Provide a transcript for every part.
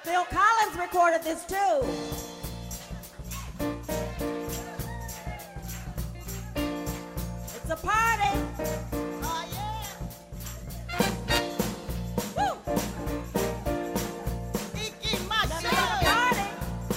Phil Collins recorded this too. It's a party. Oh, yeah. Woo. Iki Macho. Let's have a party.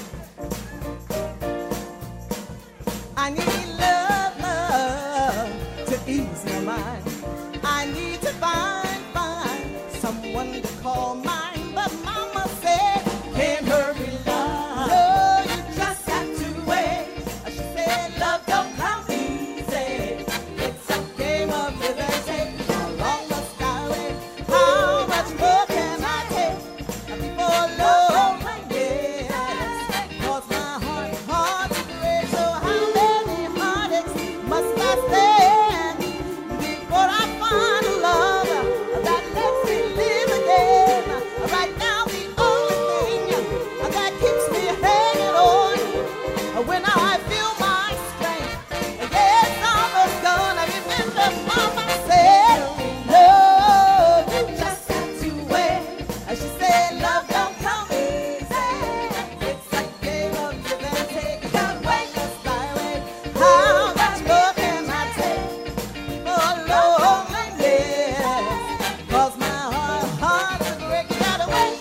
I need love, love to ease my mind. I need to find someone to call mine. But mama said, can't hurry, love. No, you just have to wait. She said, love don't come easy. It's a game of give and take. How long must I wait? How much more can I take before loneliness? Cause my heart's break. So how many heartaches must I stand before I find a love that lets me live again? Right now the only thing that keeps me hanging on when I feel my strength, yes, almost gone. I remember mama said, love, you just have to wait. She said, love don't come easy. It's a game of give and take. You gotta wait, just I wait. How much more can I take for loneliness? Cause my heart's a break. You gotta wait.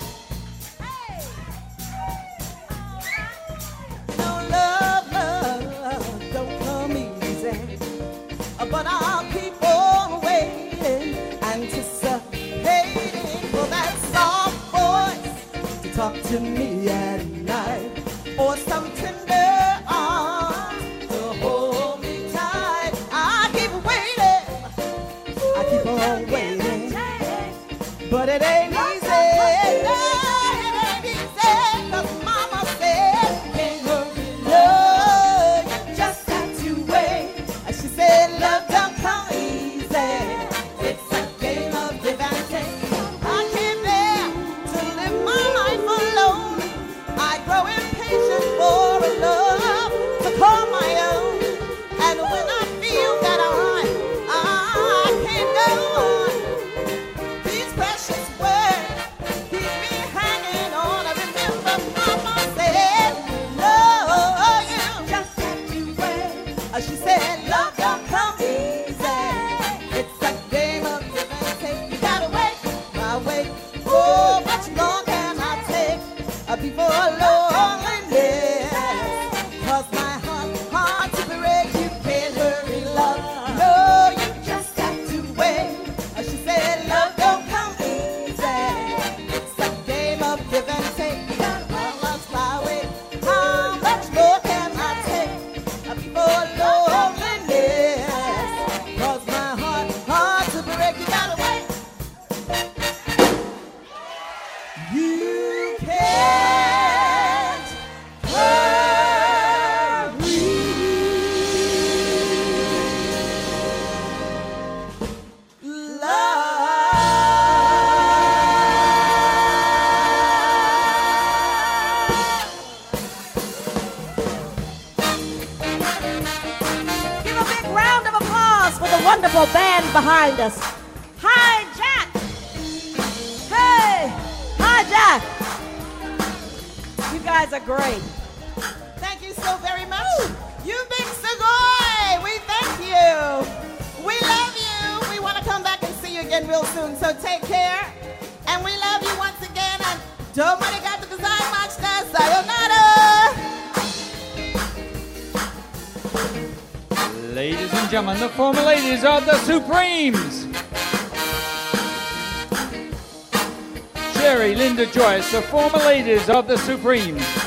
No love, love don't come easy. But I'll keep on waiting, anticipating for that soft voice to talk to me at night, or some tender arms to hold me tight. I keep waiting, I keep on waiting, but it ain't easy. No, it ain't easy, 'cause mama said, can't hurry, love, you just have to wait. She said, love don't come easy. It's a game of give and take. I can't bear to live my life alone. I grow impatient for a love to call my own. And when I feel that I can't go on, these precious words keep me hanging on. I remember mama said, no, you just have to wait. She said, love don't come easy. It's a game of give and take. You gotta wait, I wait. Oh, much more can I take before loneliness? 'Cause my heart's a break. You can't hurry, love. No, you just have to wait. She said, love don't come easy. It's a game of give and take. You gotta wait. How much more can I take before loneliness? 'Cause my heart's a break. You gotta wait. You can't hurry. Give a big round of applause for the wonderful band behind us. Hi, Jack. Hey, hi, Jack. You guys are great. Thank you so very much. You've been Sugoi. We thank you. We love you. We want to come back and see you again real soon. So take care. And we love you once again. And don't worry, got to design much. Sayonara. Ladies and gentlemen, the former ladies of the Supremes. Sherry, Linda Joyce, the former ladies of the Supremes.